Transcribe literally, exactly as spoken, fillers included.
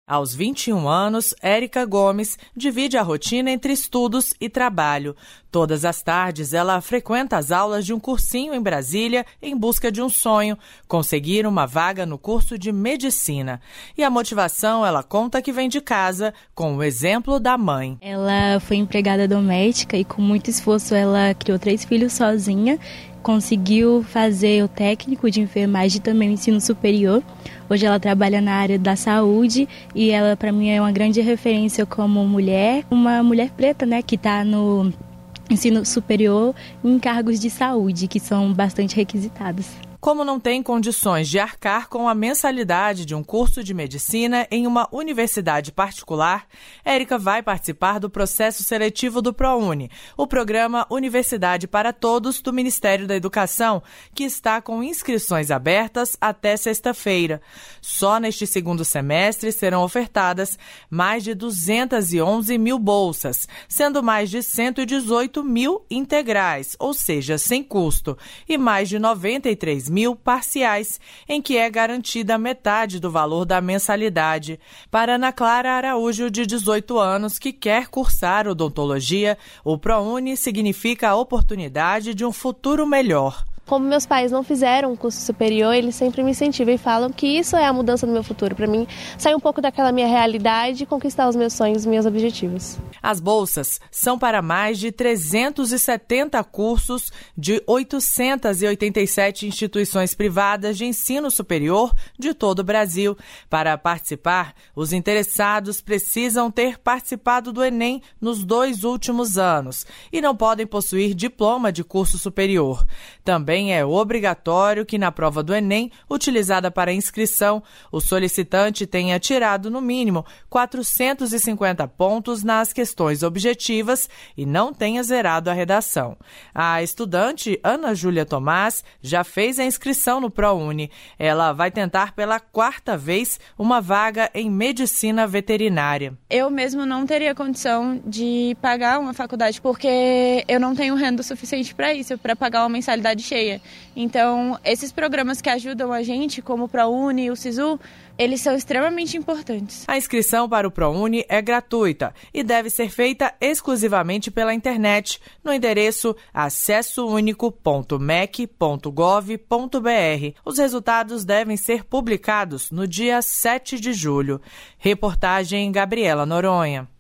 Aos vinte e um anos, Érica Gomes divide a rotina entre estudos e trabalho. Todas as tardes, ela frequenta as aulas de um cursinho em Brasília em busca de um sonho, conseguir uma vaga no curso de medicina. E a motivação, ela conta que vem de casa, com o exemplo da mãe. Ela foi empregada doméstica e com muito esforço ela criou três filhos sozinha. Conseguiu fazer o técnico de enfermagem e também o ensino superior. Hoje ela trabalha na área da saúde e ela, para mim, é uma grande referência como mulher, uma mulher preta, né, que está no ensino superior em cargos de saúde, que são bastante requisitados. Como não tem condições de arcar com a mensalidade de um curso de medicina em uma universidade particular, Érica vai participar do processo seletivo do ProUni, o programa Universidade para Todos do Ministério da Educação, que está com inscrições abertas até sexta-feira. Só neste segundo semestre serão ofertadas mais de duzentas e onze mil bolsas, sendo mais de cento e dezoito mil integrais, ou seja, sem custo, e mais de noventa e três mil parciais, em que é garantida metade do valor da mensalidade. Para Ana Clara Araújo, de dezoito anos, que quer cursar odontologia, o ProUni significa a oportunidade de um futuro melhor. Como meus pais não fizeram um curso superior, eles sempre me incentivam e falam que isso é a mudança do meu futuro. Para mim, sair um pouco daquela minha realidade e conquistar os meus sonhos, os meus objetivos. As bolsas são para mais de trezentos e setenta cursos de oitocentas e oitenta e sete instituições privadas de ensino superior de todo o Brasil. Para participar, os interessados precisam ter participado do Enem nos dois últimos anos e não podem possuir diploma de curso superior. Também é obrigatório que na prova do Enem, utilizada para inscrição, o solicitante tenha tirado no mínimo quatrocentos e cinquenta pontos nas questões objetivas e não tenha zerado a redação. A estudante Ana Júlia Tomás já fez a inscrição no ProUni. Ela vai tentar pela quarta vez uma vaga em medicina veterinária. Eu mesmo não teria condição de pagar uma faculdade porque eu não tenho renda suficiente para isso, para pagar uma mensalidade cheia. Então, esses programas que ajudam a gente, como o ProUni e o SISU, eles são extremamente importantes. A inscrição para o ProUni é gratuita e deve ser feita exclusivamente pela internet, no endereço acesso único ponto m e c ponto gov ponto b r. Os resultados devem ser publicados no dia sete de julho. Reportagem Gabriela Noronha.